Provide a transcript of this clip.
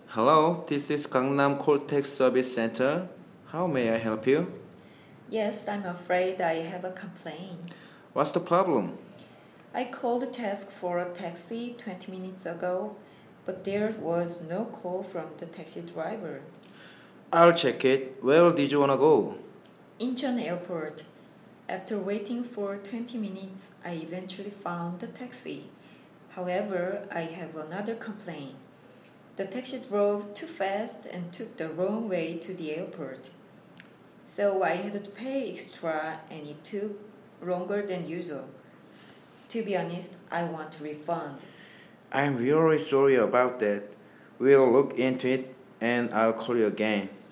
Hello, this is Gangnam Calltex Service Center. How may I help you? Yes, I'm afraid I have a complaint. What's the problem? I called to ask for a taxi 20 minutes ago, but there was no call from the taxi driver. I'll check it. Where did you wanna go? Incheon Airport. After waiting for 20 minutes, I eventually found the taxi. However, I have another complaint. The taxi drove too fast and took the wrong way to the airport. So I had to pay extra and it took longer than usual. To be honest, I want a refund. I'm really sorry about that. We'll look into it and I'll call you again.